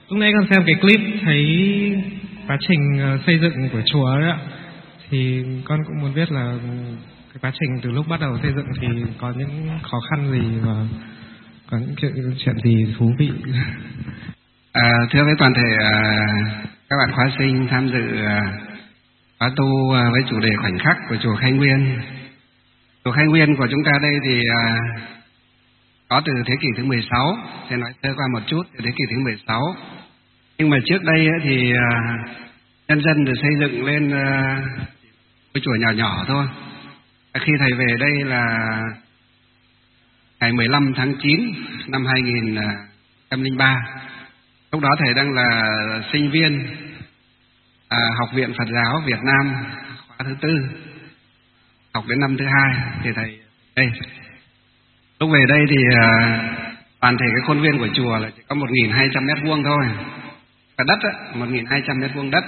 Lúc nãy con xem cái clip thấy quá trình xây dựng của chùa ấy ạ, thì con cũng muốn biết là cái quá trình từ lúc bắt đầu xây dựng thì có những khó khăn gì và có những chuyện gì thú vị. Thưa với toàn thể các bạn khóa sinh tham dự khóa tu với chủ đề khoảnh khắc của chùa Khai Nguyên. Chùa Khai Nguyên của chúng ta đây thì có từ thế kỷ thứ 16, sẽ nói sơ qua một chút, từ thế kỷ thứ 16. Nhưng mà trước đây thì nhân dân được xây dựng lên ngôi chùa nhỏ nhỏ thôi. Khi thầy về đây là ngày 15 tháng 9 năm 2003. Lúc đó thầy đang là sinh viên Học viện Phật giáo Việt Nam khóa thứ 4, học đến năm thứ 2 thì thầy đây. Lúc về đây thì toàn thể cái khuôn viên của chùa là chỉ có 1.200 mét vuông thôi. Cả đất 1.200 mét vuông đất.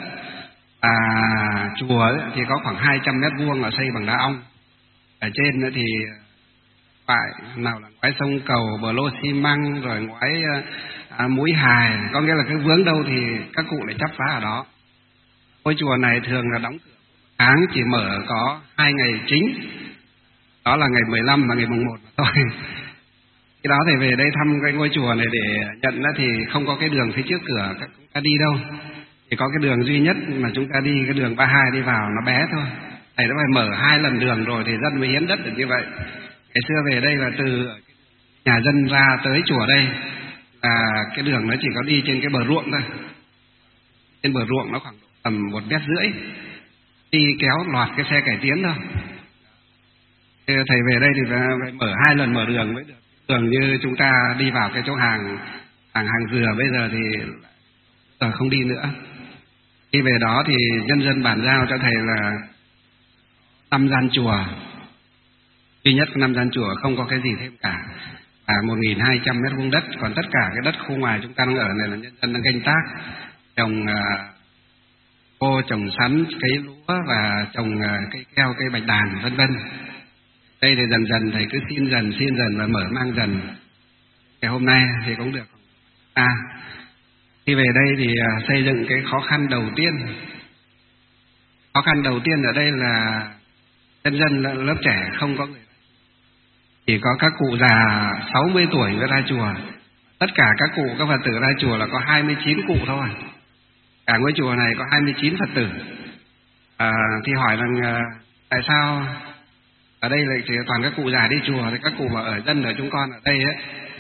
Chùa thì có khoảng 200 mét vuông là xây bằng đá ong. Ở trên nữa thì nào là ngoái sông cầu, bờ lô xi măng, rồi ngoái mũi hài, có nghĩa là cái vướng đâu thì các cụ lại chắp phá ở đó. Ngôi chùa này thường là đóng cửa tháng, chỉ mở có 2 ngày chính, đó là ngày 15 và ngày mùng 1 mà thôi. Khi đó thì về đây thăm cái ngôi chùa này để nhận thì không có cái đường phía trước cửa các chúng ta đi đâu, chỉ có cái đường duy nhất mà chúng ta đi, cái đường 32 đi vào nó bé thôi. Thầy đã phải mở 2 lần đường rồi thì dân mới hiến đất được như vậy. Ngày xưa về đây là từ nhà dân ra tới chùa đây là cái đường nó chỉ có đi trên cái bờ ruộng thôi. Trên bờ ruộng nó khoảng tầm 1,5 mét, đi kéo loạt cái xe cải tiến thôi. Thầy về đây thì phải mở 2 lần mở đường mới được. Đường như chúng ta đi vào cái chỗ hàng dừa bây giờ thì không đi nữa. Khi về đó thì nhân dân bàn giao cho thầy là 5 gian chùa, duy nhất 5 gian chùa, không có cái gì thêm cả, và 1.200 mét vuông đất. Còn tất cả cái đất khu ngoài chúng ta đang ở này là nhân dân đang canh tác, trồng ngô, trồng sắn, cấy lúa và trồng cây keo, cây bạch đàn, vân vân. Đây thì dần dần thầy cứ xin dần và mở mang dần. Ngày hôm nay thì cũng được. Khi về đây thì xây dựng cái khó khăn đầu tiên. Khó khăn đầu tiên ở đây là nhân dân lớp trẻ không có người, chỉ có các cụ già 60 tuổi mới ra chùa. Tất cả các cụ, các Phật tử ra chùa là có 29 cụ thôi. Cả ngôi chùa này có 29 Phật tử. Thì hỏi rằng tại sao ở đây lại chỉ toàn các cụ già đi chùa, thì các cụ mà ở dân ở chúng con ở đây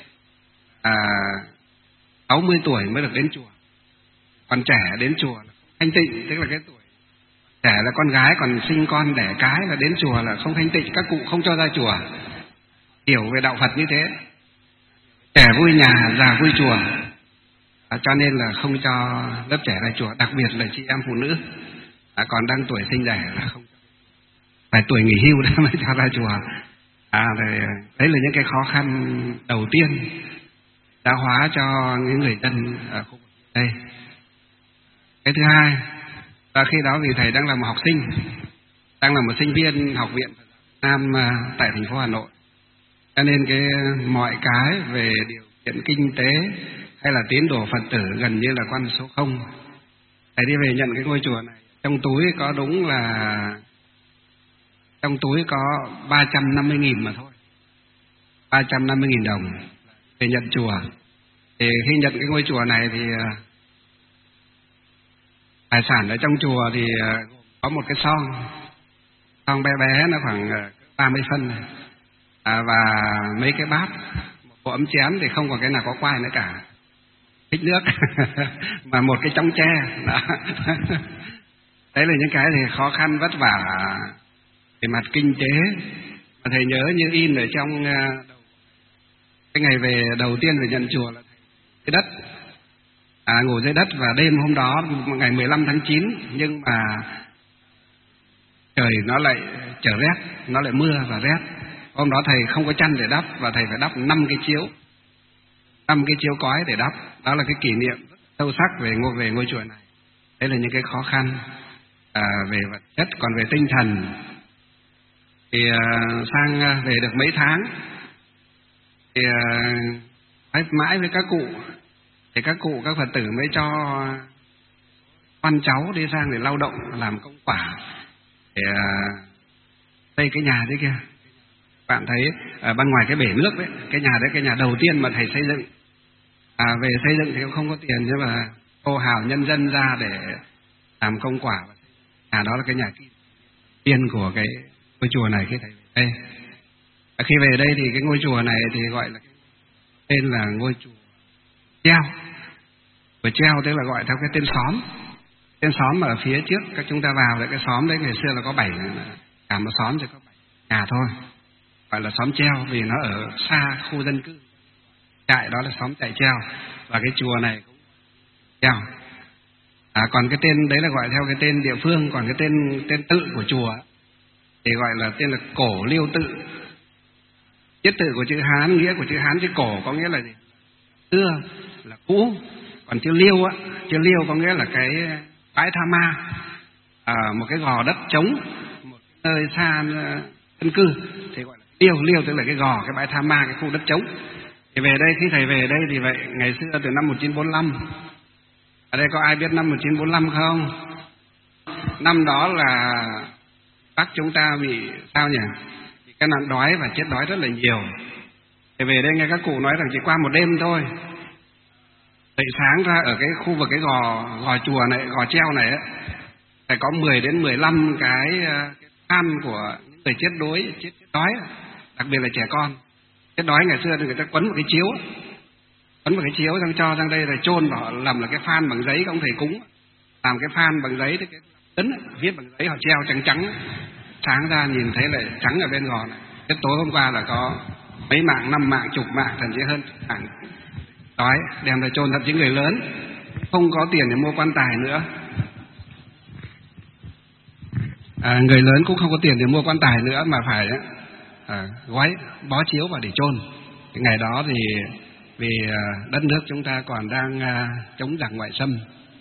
60 tuổi mới được đến chùa. Còn trẻ đến chùa là thanh tịnh, tức là cái tuổi trẻ là con gái còn sinh con đẻ cái là đến chùa là không thanh tịnh, các cụ không cho ra chùa. Hiểu về đạo Phật như thế, trẻ vui nhà, già vui chùa, cho nên là không cho lớp trẻ ra chùa, đặc biệt là chị em phụ nữ còn đang tuổi sinh đẻ là không, phải tuổi nghỉ hưu đã mới cho ra chùa. Đấy là những cái khó khăn đầu tiên giáo hóa cho những người dân ở khu vực đây. Cái thứ hai là khi đó vì thầy đang là một học sinh, đang là một sinh viên Học viện Nam tại thành phố Hà Nội, cho nên mọi cái về điều kiện kinh tế hay là tín đồ Phật tử gần như là con số 0. Thầy đi về nhận cái ngôi chùa này, trong túi có đúng là 350.000 mà thôi, 350.000 đồng để nhận chùa. Thì khi nhận cái ngôi chùa này thì tài sản ở trong chùa thì có một cái son bé bé, nó khoảng 30 phân và mấy cái bát, một bộ ấm chén thì không có cái nào có quai nữa cả, thích nước mà một cái chóng tre đó. Đấy là những cái thì khó khăn vất vả về mặt kinh tế. Mà thầy nhớ như in ở trong cái ngày về đầu tiên về nhận chùa là cái đất ngủ dưới đất, và đêm hôm đó ngày 15 tháng 9 nhưng mà trời nó lại trở rét, nó lại mưa và rét. Hôm đó thầy không có chăn để đắp và thầy phải đắp 5 cái chiếu cói để đắp. Đó là cái kỷ niệm rất sâu sắc về ngôi chùa này. Đấy là những cái khó khăn về vật chất. Còn về tinh thần thì sang về được mấy tháng thì mãi với các cụ thì các cụ các Phật tử mới cho con cháu đi sang để lao động làm công quả để xây cái nhà đấy kia. Bạn thấy ở bên ngoài cái bể nước đấy, cái nhà đấy cái nhà đầu tiên mà thầy xây dựng. Về xây dựng thì cũng không có tiền, nhưng mà hô hào nhân dân ra để làm công quả. Đó là cái nhà tiên của cái ngôi chùa này khi thầy về đây. Khi về đây thì cái ngôi chùa này thì gọi là tên là ngôi chùa treo. Chùa treo tức là gọi theo cái tên xóm. Tên xóm mà ở phía trước các chúng ta vào, cái xóm đấy ngày xưa là có 7, cả một xóm chỉ có 7 nhà thôi, gọi là xóm treo vì nó ở xa khu dân cư. Trại đó là xóm trại treo, và cái chùa này cũng treo. Còn cái tên đấy là gọi theo cái tên địa phương, còn cái tên tự của chùa thì gọi là tên là Cổ Liêu Tự. Chiết tự của chữ Hán, nghĩa của chữ Hán chữ cổ có nghĩa là gì? Xưa là cũ, còn chữ Liêu chữ Liêu có nghĩa là cái bãi tha ma, một cái gò đất trống, một nơi xa dân cư thì gọi là Liêu. Liêu tức là cái gò, cái bãi tha ma, cái khu đất trống. Thì về đây, khi thầy về đây thì vậy ngày xưa từ năm 1945. Ở đây có ai biết năm 1945 không? Năm đó là Bắc chúng ta bị sao nhỉ? Bị cái nạn đói và chết đói rất là nhiều. Thì về đây nghe các cụ nói rằng chỉ qua một đêm thôi, dậy sáng ra ở cái khu vực cái gò chùa này, gò treo này ấy, phải có 10 đến 15 cái than của những người chết đói, đặc biệt là trẻ con. Chết đói ngày xưa thì người ta quấn một cái chiếu xong cho sang đây rồi chôn vào, làm là cái phan bằng giấy, ông thầy cúng làm cái phan bằng giấy, cái tấn viết bằng giấy, họ treo trắng, sáng ra nhìn thấy là trắng ở bên gò này. Cái tối hôm qua là có mấy mạng, 5 mạng, chục mạng, thậm chí hơn mạng đói đem ra chôn. Thậm chí người lớn không có tiền để mua quan tài nữa, người lớn cũng không có tiền để mua quan tài nữa mà phải gói bó chiếu vào để chôn. Cái ngày đó thì vì đất nước chúng ta còn đang chống giặc ngoại xâm,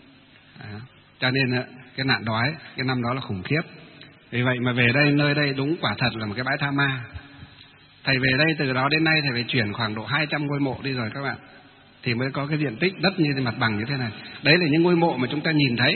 cho nên cái nạn đói cái năm đó là khủng khiếp. Vì vậy mà về đây, nơi đây đúng quả thật là một cái bãi tha ma. Thầy về đây từ đó đến nay thầy phải chuyển khoảng độ 200 ngôi mộ đi rồi các bạn, thì mới có cái diện tích đất như thế, mặt bằng như thế này. Đấy là những ngôi mộ mà chúng ta nhìn thấy.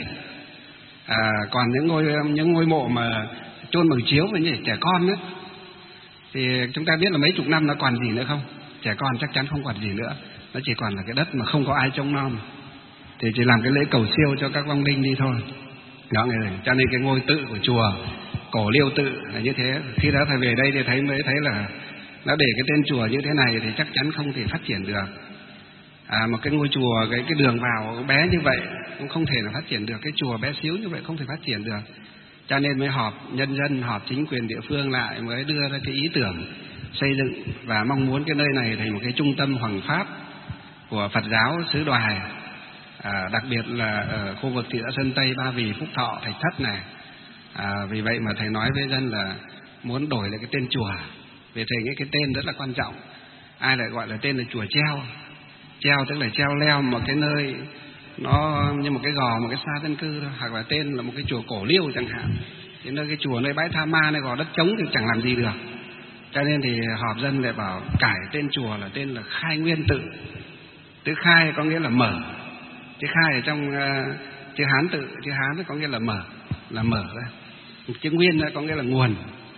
Còn những ngôi mộ mà chôn bằng chiếu với những trẻ con ấy, thì chúng ta biết là mấy chục năm nó còn gì nữa không? Trẻ con chắc chắn không còn gì nữa, nó chỉ còn là cái đất mà không có ai trông nom, thì chỉ làm cái lễ cầu siêu cho các vong linh đi thôi. Đó, cho nên cái ngôi tự của chùa Cổ Liêu Tự là như thế. Khi đó thầy về đây thì mới thấy là nó để cái tên chùa như thế này thì chắc chắn không thể phát triển được. Một cái ngôi chùa, cái đường vào bé như vậy cũng không thể là phát triển được. Cái chùa bé xíu như vậy không thể phát triển được. Cho nên mới họp nhân dân, họp chính quyền địa phương lại, mới đưa ra cái ý tưởng xây dựng và mong muốn cái nơi này thành một cái trung tâm hoằng pháp của Phật giáo xứ Đoài, đặc biệt là ở khu vực thị xã Sơn Tây, Ba Vì, Phúc Thọ, Thạch Thất này. Vì vậy mà thầy nói với dân là muốn đổi lại cái tên chùa, vì thầy nghĩ cái tên rất là quan trọng. Ai lại gọi là tên là chùa treo? Treo tức là treo leo một cái nơi nó như một cái gò, một cái xa dân cư thôi, hoặc là tên là một cái chùa Cổ Liêu chẳng hạn. Thì nơi cái chùa nơi bãi tha ma, nơi gò đất trống thì chẳng làm gì được. Cho nên thì họp dân lại bảo cải tên chùa là tên là Khai Nguyên Tự. Chữ khai có nghĩa là mở, chữ khai ở trong chữ Hán tự, chữ Hán có nghĩa là mở ra. Chữ Nguyên có nghĩa là nguồn.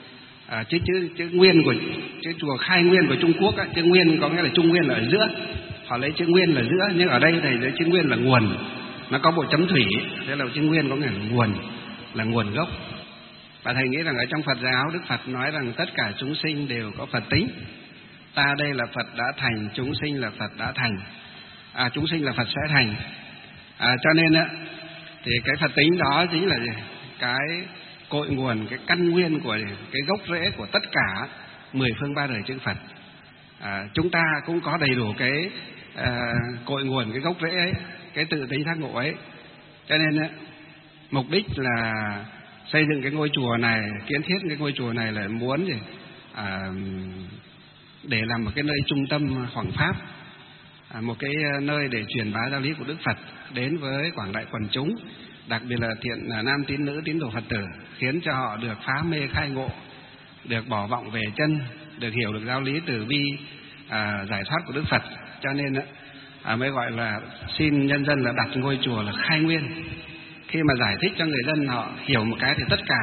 Chữ Nguyên của chữ chùa Khai Nguyên của Trung Quốc, chữ Nguyên có nghĩa là Trung Nguyên là ở giữa. Họ lấy chữ Nguyên là giữa, nhưng ở đây thầy lấy chữ Nguyên là nguồn, nó có bộ chấm thủy, thế là chữ Nguyên có nghĩa là nguồn gốc. Và thầy nghĩ rằng ở trong Phật giáo, Đức Phật nói rằng tất cả chúng sinh đều có Phật tính. Ta đây là Phật đã thành, chúng sinh là Phật đã thành, chúng sinh là Phật sẽ thành. Cho nên thì cái Phật tính đó chính là cái cội nguồn, cái căn nguyên của cái gốc rễ của tất cả 10 phương 3 đời chư Phật. Chúng ta cũng có đầy đủ cái cội nguồn, cái gốc rễ ấy, cái tự tính giác ngộ ấy. Cho nên mục đích là xây dựng cái ngôi chùa này, kiến thiết cái ngôi chùa này là muốn để làm một cái nơi trung tâm hoằng pháp, một cái nơi để truyền bá giáo lý của Đức Phật đến với quảng đại quần chúng, đặc biệt là thiện nam tín nữ tín đồ Phật tử, khiến cho họ được phá mê khai ngộ, được bỏ vọng về chân, được hiểu được giáo lý từ bi giải thoát của Đức Phật. Cho nên mới gọi là xin nhân dân là đặt ngôi chùa là khai nguyên. Khi mà giải thích cho người dân họ hiểu một cái thì tất cả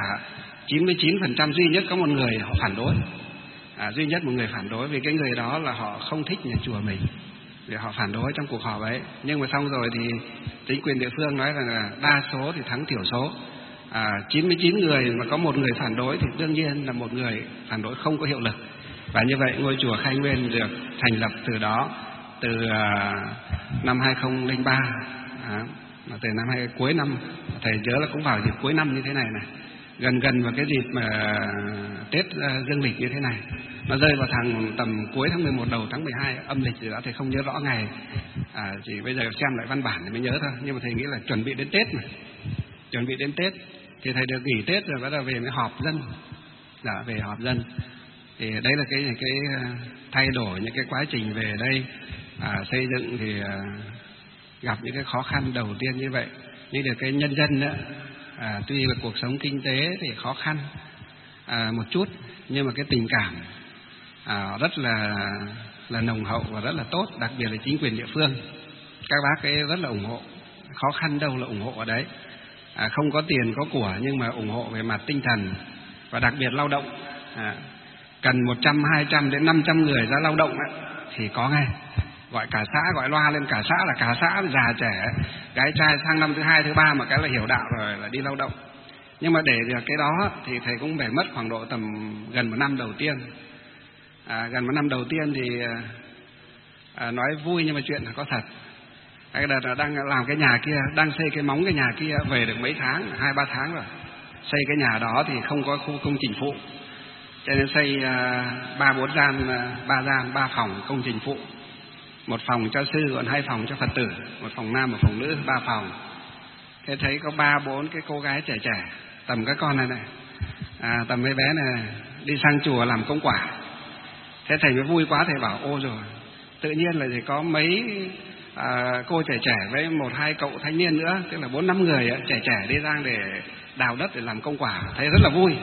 99% duy nhất có một người họ phản đối. Duy nhất một người phản đối, vì cái người đó là họ không thích nhà chùa mình, để họ phản đối trong cuộc họp ấy. Nhưng mà xong rồi thì chính quyền địa phương nói rằng là đa số thì thắng thiểu số. 99 người mà có một người phản đối thì đương nhiên là một người phản đối không có hiệu lực. Và như vậy ngôi chùa Khai Nguyên được thành lập từ đó, từ năm 2003, từ năm cuối năm, thầy nhớ là cũng vào dịp cuối năm như thế này này, gần vào cái dịp mà Tết dương lịch như thế này, nó rơi vào tầm cuối tháng 11 đầu tháng 12 âm lịch gì đó, thầy không nhớ rõ ngày, chỉ bây giờ xem lại văn bản thì mới nhớ thôi. Nhưng mà thầy nghĩ là chuẩn bị đến Tết mà, chuẩn bị đến Tết thì thầy được nghỉ Tết rồi bắt đầu về mới họp dân, về họp dân. Thì đấy là cái thay đổi, những cái quá trình về đây xây dựng thì gặp những cái khó khăn đầu tiên như vậy. Nhưng được cái nhân dân đó, tuy là cuộc sống kinh tế thì khó khăn một chút, nhưng mà cái tình cảm rất là nồng hậu và rất là tốt, đặc biệt là chính quyền địa phương, các bác ấy rất là ủng hộ. Khó khăn đâu là ủng hộ ở đấy, không có tiền có của nhưng mà ủng hộ về mặt tinh thần và đặc biệt lao động. Cần 100, 200 đến 500 người ra lao động thì có ngay, gọi cả xã, gọi loa lên cả xã, là cả xã già trẻ gái trai sang năm thứ 2, thứ 3 mà cái là hiểu đạo rồi là đi lao động. Nhưng mà để được cái đó thì thầy cũng phải mất khoảng độ tầm gần một năm đầu tiên. Gần một năm đầu tiên thì nói vui nhưng mà chuyện là có thật. Cái đợt là đang làm cái nhà kia, đang xây cái móng cái nhà kia, về được mấy tháng, 2-3 tháng rồi. Xây cái nhà đó thì không có khu công trình phụ, cho nên xây 3-4 gian, 3 phòng công trình phụ, một phòng cho sư, còn 2 phòng cho Phật tử, một phòng nam, một phòng nữ, 3 phòng. Thế thấy có 3-4 cái cô gái trẻ trẻ, tầm các con này tầm mấy bé này đi sang chùa làm công quả. Thế thầy mới vui quá, thầy bảo ô rồi, tự nhiên là chỉ có mấy cô trẻ trẻ với 1-2 cậu thanh niên nữa, tức là 4-5 người trẻ trẻ đi ra để đào đất để làm công quả, thấy rất là vui.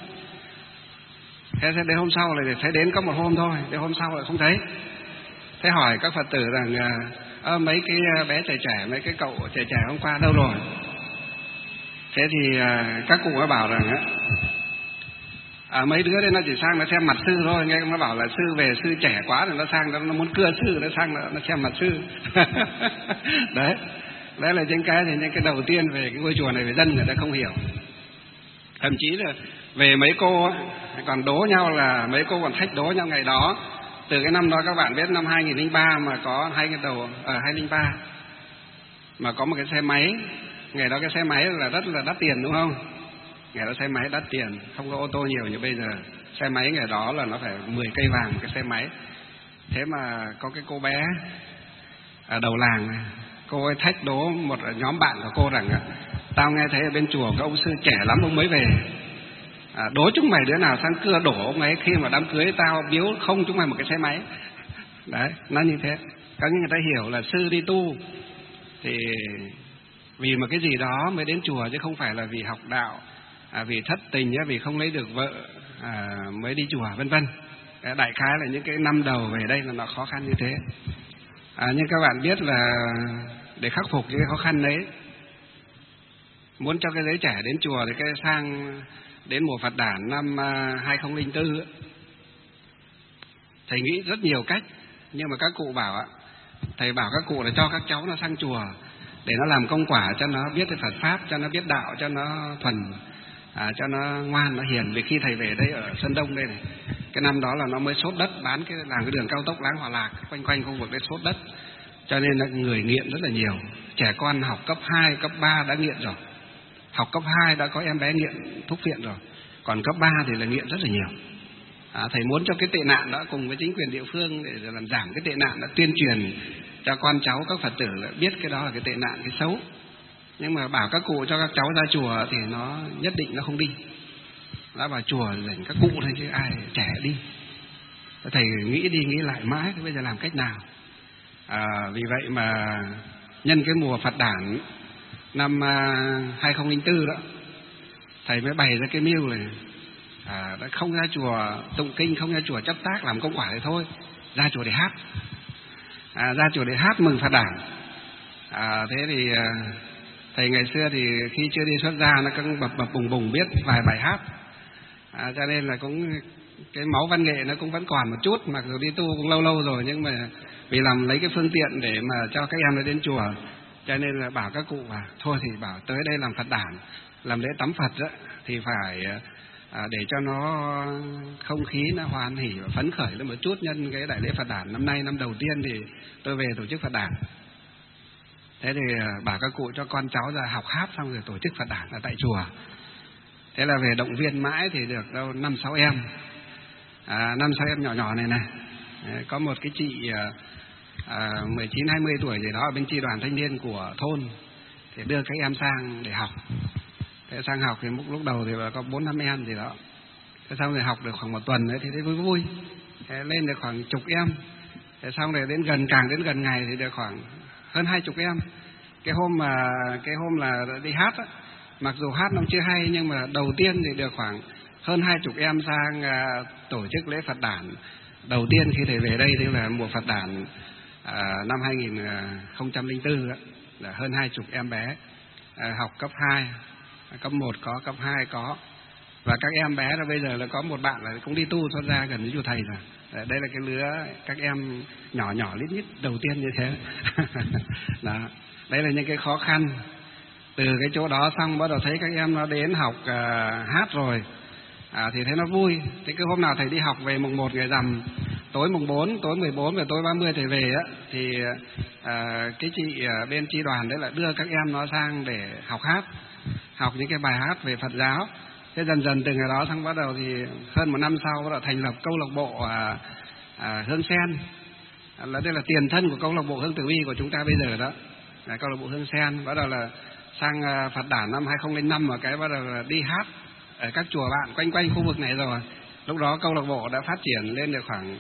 Thế đến hôm sau là thấy đến có một hôm thôi, đến hôm sau lại không thấy. Thế hỏi các Phật tử rằng mấy cái bé trẻ trẻ, mấy cái cậu trẻ trẻ hôm qua đâu rồi? Thế thì các cụ mới bảo rằng mấy đứa đấy nó chỉ sang nó xem mặt sư thôi. Nghe nó bảo là sư về, sư trẻ quá rồi nó sang, nó muốn cưa sư, nó sang nó xem mặt sư. Đấy là những cái đầu tiên về cái ngôi chùa này, về dân người ta không hiểu. Thậm chí là về mấy cô còn đố nhau, là mấy cô còn thách đố nhau ngày đó. Từ cái năm đó các bạn biết, năm 2003 mà có 2003 mà có một cái xe máy. Ngày đó cái xe máy là rất là đắt tiền đúng không? Ngày đó xe máy đắt tiền, không có ô tô nhiều như bây giờ. Xe máy ngày đó là nó phải 10 cây vàng cái xe máy. Thế mà có cái cô bé ở đầu làng này, cô ấy thách đố một nhóm bạn của cô rằng tao nghe thấy ở bên chùa có ông sư trẻ lắm, ông mới về, đố chúng mày đứa nào sang cưa đổ ông ấy khi mà đám cưới tao biếu không chúng mày một cái xe máy. Đấy, nó như thế. Các người ta hiểu là sư đi tu thì vì một cái gì đó mới đến chùa, chứ không phải là vì học đạo, vì thất tình, vì không lấy được vợ mới đi chùa, vân vân. Đại khái là những cái năm đầu về đây là nó khó khăn như thế. Nhưng các bạn biết là để khắc phục những cái khó khăn đấy, muốn cho cái giới trẻ đến chùa thì cái sang đến mùa Phật đản năm 2004, thầy nghĩ rất nhiều cách. Nhưng mà các cụ bảo, thầy bảo các cụ là cho các cháu nó sang chùa để nó làm công quả, cho nó biết cái Phật Pháp, cho nó biết đạo, cho nó thuần, cho nó ngoan, nó hiền. Vì khi thầy về đây ở Sơn Đông đây này, cái năm đó là nó mới sốt đất, làm cái đường cao tốc Láng Hòa Lạc, quanh khu vực đấy sốt đất, cho nên là người nghiện rất là nhiều. Trẻ con học cấp 2, cấp 3 đã nghiện rồi. Học cấp 2 đã có em bé nghiện thuốc phiện rồi, còn cấp 3 thì là nghiện rất là nhiều. Thầy muốn cho cái tệ nạn đó cùng với chính quyền địa phương để làm giảm cái tệ nạn, đã tuyên truyền cho con cháu các Phật tử biết cái đó là cái tệ nạn, cái xấu. Nhưng mà bảo các cụ cho các cháu ra chùa thì nó nhất định nó không đi. Đã vào chùa dành các cụ thôi chứ ai trẻ đi. Thầy nghĩ đi nghĩ lại mãi, bây giờ làm cách nào? Vì vậy mà nhân cái mùa Phật đản năm 2004 đó, thầy mới bày ra cái mưu này. Không ra chùa tụng kinh, không ra chùa chấp tác làm công quả thì thôi, ra chùa để hát. ra chùa để hát mừng Phật đản. Thế thì thầy ngày xưa thì khi chưa đi xuất gia nó cũng bập bùng bùng biết vài bài hát, cho nên là cũng cái máu văn nghệ nó cũng vẫn còn một chút, mặc dù đi tu cũng lâu lâu rồi, nhưng mà vì làm lấy cái phương tiện để mà cho các em nó đến chùa, cho nên là bảo các cụ thôi thì bảo tới đây làm Phật đản, làm lễ tắm Phật đó, thì phải để cho nó không khí nó hoan hỉ và phấn khởi lên một chút. Nhân cái đại lễ Phật đản năm nay năm đầu tiên thì tôi về tổ chức Phật đản. Thế thì bảo các cụ cho con cháu ra học hát xong rồi tổ chức Phật đản ở tại chùa. Thế là về động viên mãi thì được đâu 5-6 em, 5-6 em nhỏ nhỏ này này. Có một cái chị 19-20 tuổi gì đó ở bên chi đoàn thanh niên của thôn thì đưa các em sang để học. Thế sang học thì lúc đầu thì có 4-5 em gì đó. Thế xong rồi học được khoảng một tuần ấy thì thấy vui vui. Thế lên được khoảng chục em. Thế xong rồi càng đến gần ngày thì được khoảng hơn 20 em. Cái hôm là đi hát á, mặc dù hát nó chưa hay nhưng mà đầu tiên thì được khoảng hơn 20 em sang tổ chức lễ Phật đản đầu tiên khi thầy về đây, tức là mùa Phật đản năm 2004 đó, là hơn 20 em bé học cấp 2, cấp 1 có, cấp 2 có. Và các em bé là bây giờ là có một bạn là cũng đi tu xuất gia gần với chùa thầy rồi. Đây là cái lứa các em nhỏ nhỏ lít nhít đầu tiên như thế. Đó. Đây là những cái khó khăn. Từ cái chỗ đó xong bắt đầu thấy các em nó đến học hát rồi, thì thấy nó vui. Thế cái hôm nào thầy đi học về mùng 1 ngày rằm, tối mùng 4, tối 14 và tối 30 thầy về á, thì cái chị bên chi đoàn đấy là đưa các em nó sang để học hát, học những cái bài hát về Phật giáo. Thế dần dần từ ngày đó xong bắt đầu thì hơn một năm sau bắt đầu thành lập câu lạc bộ Hương Sen. Đây là tiền thân của câu lạc bộ Hương Tử Vi của chúng ta bây giờ đó. Câu lạc bộ Hương Sen bắt đầu là sang Phật đản năm 2005 mà cái bắt đầu là đi hát ở các chùa bạn quanh khu vực này rồi. Lúc đó câu lạc bộ đã phát triển lên được khoảng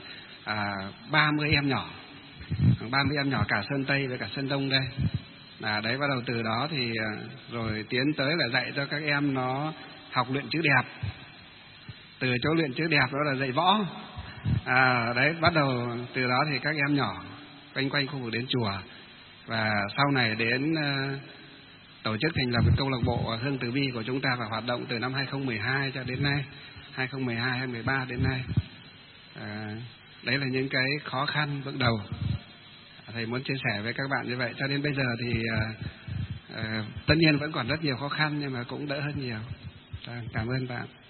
30 em nhỏ, khoảng 30 em nhỏ cả Sơn Tây với cả Sơn Đông đây. Đấy bắt đầu từ đó thì rồi tiến tới là dạy cho các em nó học luyện chữ đẹp. Từ chỗ luyện chữ đẹp đó là dạy võ. Đấy bắt đầu từ đó thì các em nhỏ quanh khu vực đến chùa. Và sau này đến tổ chức thành lập câu lạc bộ Hương Tử Vi của chúng ta và hoạt động từ năm 2012 cho đến nay, 2012, 2013 đến nay. Đấy là những cái khó khăn bước đầu. Thầy muốn chia sẻ với các bạn như vậy. Cho đến bây giờ thì tất nhiên vẫn còn rất nhiều khó khăn nhưng mà cũng đỡ hơn nhiều. Cảm ơn bạn.